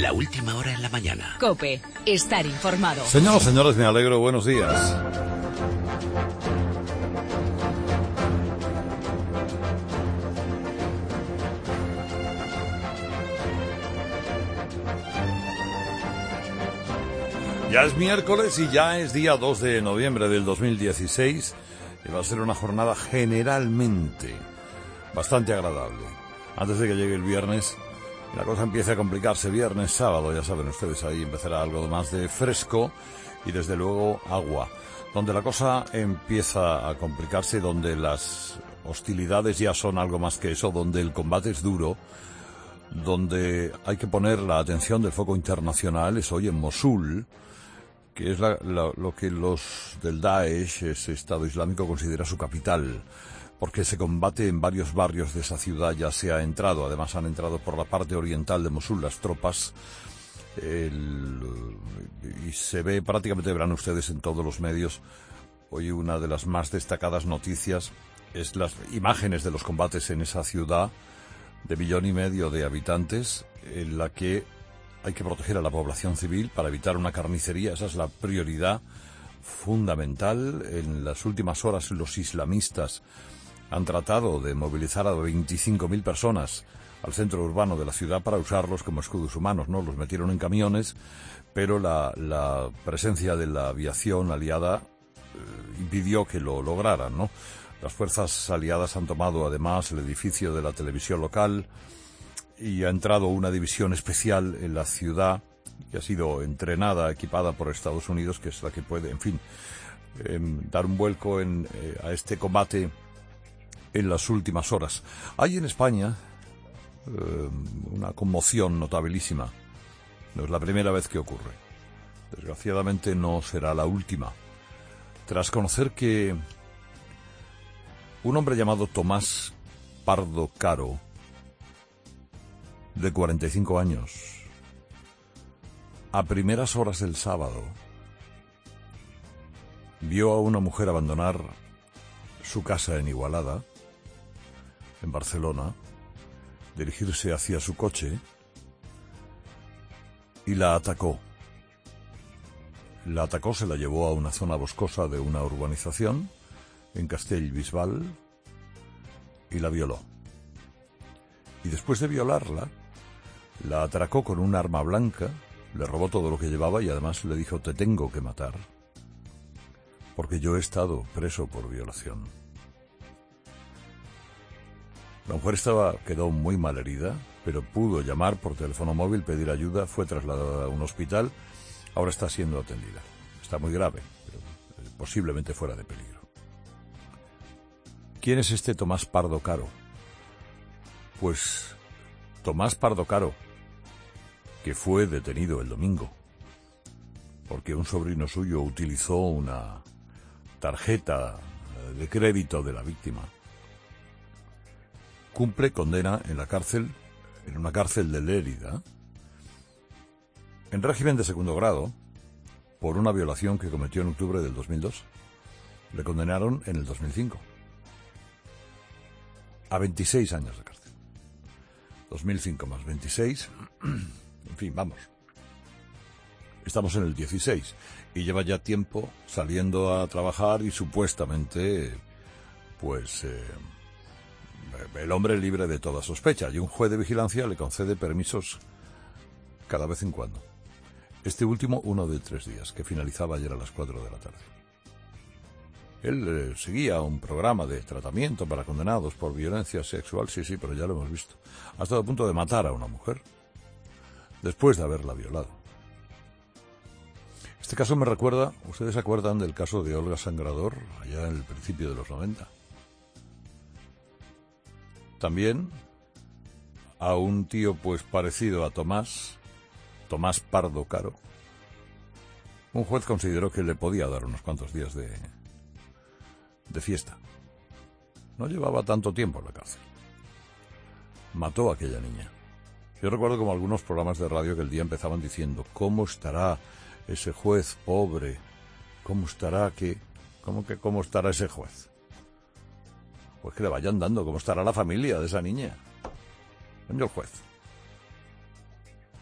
La última hora en la mañana. COPE. Estar informado. Señoras, señores, me alegro. Buenos días. Ya es miércoles y ya es día 2 de noviembre del 2016 y va a ser una jornada generalmente bastante agradable. Antes de que llegue el viernes, la cosa empieza a complicarse. Viernes, sábado, ya saben ustedes, ahí empezará algo más de fresco y desde luego agua. Donde la cosa empieza a complicarse, donde las hostilidades ya son algo más que eso, donde el combate es duro, donde hay que poner la atención del foco internacional, es hoy en Mosul, que es lo que los del Daesh, ese Estado Islámico, considera su capital, porque se combate en varios barrios de esa ciudad. Ya se ha entrado, además han entrado por la parte oriental de Mosul las tropas, y se ve, prácticamente verán ustedes en todos los medios, hoy una de las más destacadas noticias es las imágenes de los combates en esa ciudad de 1,5 millones de habitantes, en la que hay que proteger a la población civil para evitar una carnicería. Esa es la prioridad fundamental. En las últimas horas los islamistas han tratado de movilizar a 25.000 personas al centro urbano de la ciudad para usarlos como escudos humanos, ¿no? Los metieron en camiones, pero la presencia de la aviación aliada impidió que lo lograran, ¿no? Las fuerzas aliadas han tomado además el edificio de la televisión local y ha entrado una división especial en la ciudad que ha sido entrenada, equipada por Estados Unidos, que es la que puede, en fin, dar un vuelco a este combate en las últimas horas. Hay en España una conmoción notabilísima. No es la primera vez que ocurre. Desgraciadamente no será la última. Tras conocer que un hombre llamado Tomás Pardo Caro, de 45 años, a primeras horas del sábado, vio a una mujer abandonar su casa en Igualada, en Barcelona, dirigirse hacia su coche y la atacó. La atacó, se la llevó a una zona boscosa de una urbanización en Castellbisbal y la violó. Y después de violarla, la atracó con un arma blanca, le robó todo lo que llevaba y además le dijo: te tengo que matar, porque yo he estado preso por violación. La mujer quedó muy mal herida, pero pudo llamar por teléfono móvil, pedir ayuda, fue trasladada a un hospital, ahora está siendo atendida. Está muy grave, pero posiblemente fuera de peligro. ¿Quién es este Tomás Pardo Caro? Pues Tomás Pardo Caro, que fue detenido el domingo, porque un sobrino suyo utilizó una tarjeta de crédito de la víctima, cumple condena en la cárcel, en una cárcel de Lérida, en régimen de segundo grado, por una violación que cometió en octubre del 2002. Le condenaron en el 2005 a 26 años de cárcel. 2005 más 26, en fin, vamos. Estamos en el 16 y lleva ya tiempo saliendo a trabajar y supuestamente, pues, el hombre libre de toda sospecha, y un juez de vigilancia le concede permisos cada vez en cuando. Este último, uno de 3 días, que finalizaba ayer a las 4 de la tarde. Él seguía un programa de tratamiento para condenados por violencia sexual, sí, pero ya lo hemos visto. Ha estado a punto de matar a una mujer después de haberla violado. Este caso me recuerda, ¿ustedes se acuerdan del caso de Olga Sangrador, allá en el principio de los 90? También a un tío pues parecido a Tomás Pardo Caro. Un juez consideró que le podía dar unos cuantos días de fiesta. No llevaba tanto tiempo en la cárcel. Mató a aquella niña. Yo recuerdo como algunos programas de radio que el día empezaban diciendo: ¿cómo estará ese juez pobre? ¿Cómo estará cómo estará ese juez? Pues que le vayan dando. ¿Cómo estará la familia de esa niña? Coño, el juez.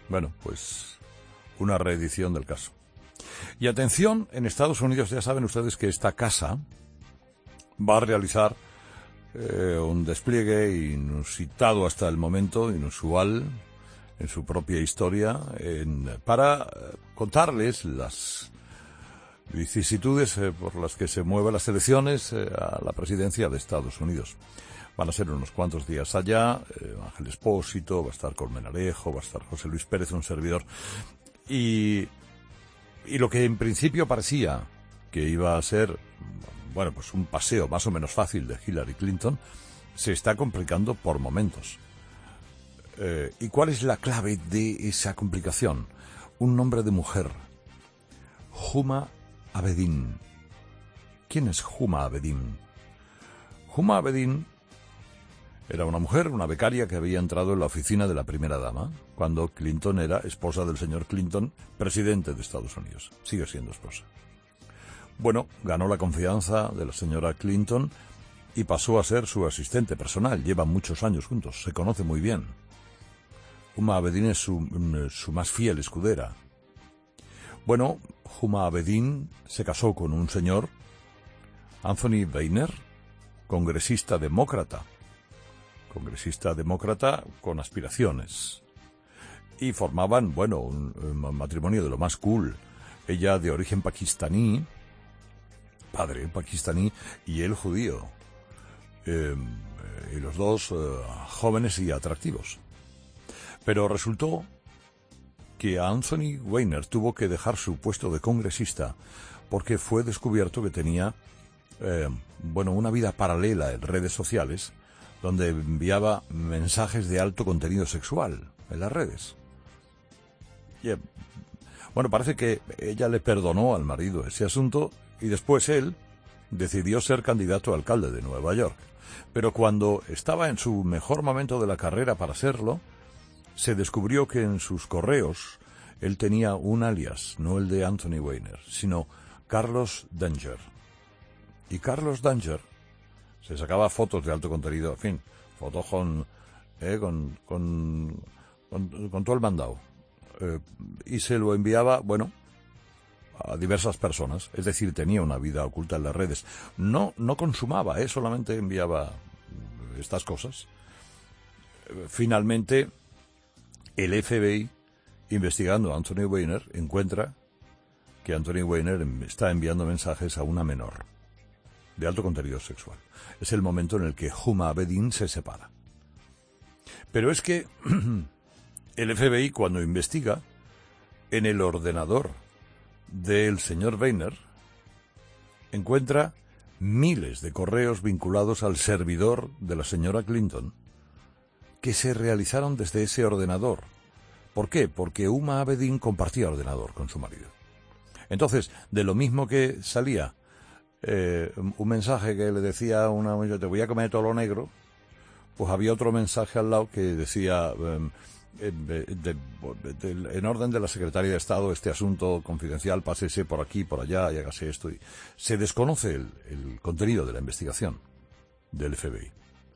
Bueno, pues una reedición del caso. Y atención, en Estados Unidos ya saben ustedes que esta casa va a realizar un despliegue inusitado hasta el momento, inusual en su propia historia, para contarles las vicisitudes por las que se mueven las elecciones a la presidencia de Estados Unidos. Van a ser unos cuantos días allá, Ángel Expósito, va a estar Carmen Alejo, va a estar José Luis Pérez, un servidor, y lo que en principio parecía que iba a ser, bueno, pues un paseo más o menos fácil de Hillary Clinton, se está complicando por momentos. ¿Y cuál es la clave de esa complicación? Un nombre de mujer, Huma Abedin. ¿Quién es Huma Abedin? Huma Abedin era una mujer, una becaria que había entrado en la oficina de la primera dama cuando Clinton era esposa del señor Clinton, presidente de Estados Unidos. Sigue siendo esposa. Bueno, ganó la confianza de la señora Clinton y pasó a ser su asistente personal. Llevan muchos años juntos, se conoce muy bien. Huma Abedin es su más fiel escudera. Bueno, Huma Abedin se casó con un señor, Anthony Weiner, congresista demócrata con aspiraciones. Y formaban, bueno, un matrimonio de lo más cool. Ella de origen pakistaní, padre pakistaní, y él judío. Y los dos jóvenes y atractivos. Pero resultó que Anthony Weiner tuvo que dejar su puesto de congresista porque fue descubierto que tenía, una vida paralela en redes sociales donde enviaba mensajes de alto contenido sexual en las redes. Y, parece que ella le perdonó al marido ese asunto y después él decidió ser candidato a alcalde de Nueva York. Pero cuando estaba en su mejor momento de la carrera para serlo, se descubrió que en sus correos él tenía un alias, no el de Anthony Weiner, sino Carlos Danger. Y Carlos Danger se sacaba fotos de alto contenido, en fin, fotos con todo el mandado. Y se lo enviaba, a diversas personas. Es decir, tenía una vida oculta en las redes. No consumaba, solamente enviaba estas cosas. Finalmente, el FBI, investigando a Anthony Weiner, encuentra que Anthony Weiner está enviando mensajes a una menor de alto contenido sexual. Es el momento en el que Huma Abedin se separa. Pero es que el FBI, cuando investiga en el ordenador del señor Weiner, encuentra miles de correos vinculados al servidor de la señora Clinton que se realizaron desde ese ordenador. ¿Por qué? Porque Huma Abedin compartía ordenador con su marido. Entonces, de lo mismo que salía un mensaje que le decía a una mujer, te voy a comer todo lo negro, pues había otro mensaje al lado que decía, en orden de la Secretaría de Estado, este asunto confidencial, pásese por aquí, por allá y hágase esto. Y se desconoce el contenido de la investigación del FBI.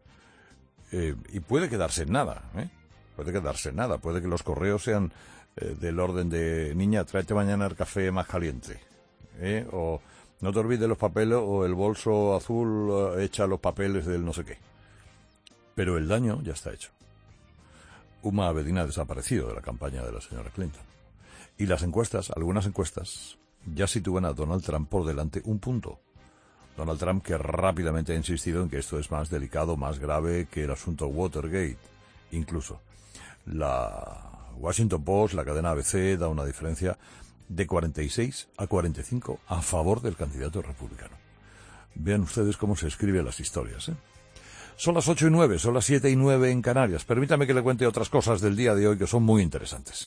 Y puede quedarse en nada, puede que los correos sean del orden de, niña, tráete mañana el café más caliente, o no te olvides los papeles, o el bolso azul echa los papeles del no sé qué. Pero el daño ya está hecho. Huma Abedin ha desaparecido de la campaña de la señora Clinton. Y las encuestas, algunas encuestas, ya sitúan a Donald Trump por delante un punto. Donald Trump, que rápidamente ha insistido en que esto es más delicado, más grave que el asunto Watergate. Incluso la Washington Post, la cadena ABC, da una diferencia de 46 a 45 a favor del candidato republicano. Vean ustedes cómo se escriben las historias, Son las 8:09, son las 7:09 en Canarias. Permítame que le cuente otras cosas del día de hoy que son muy interesantes.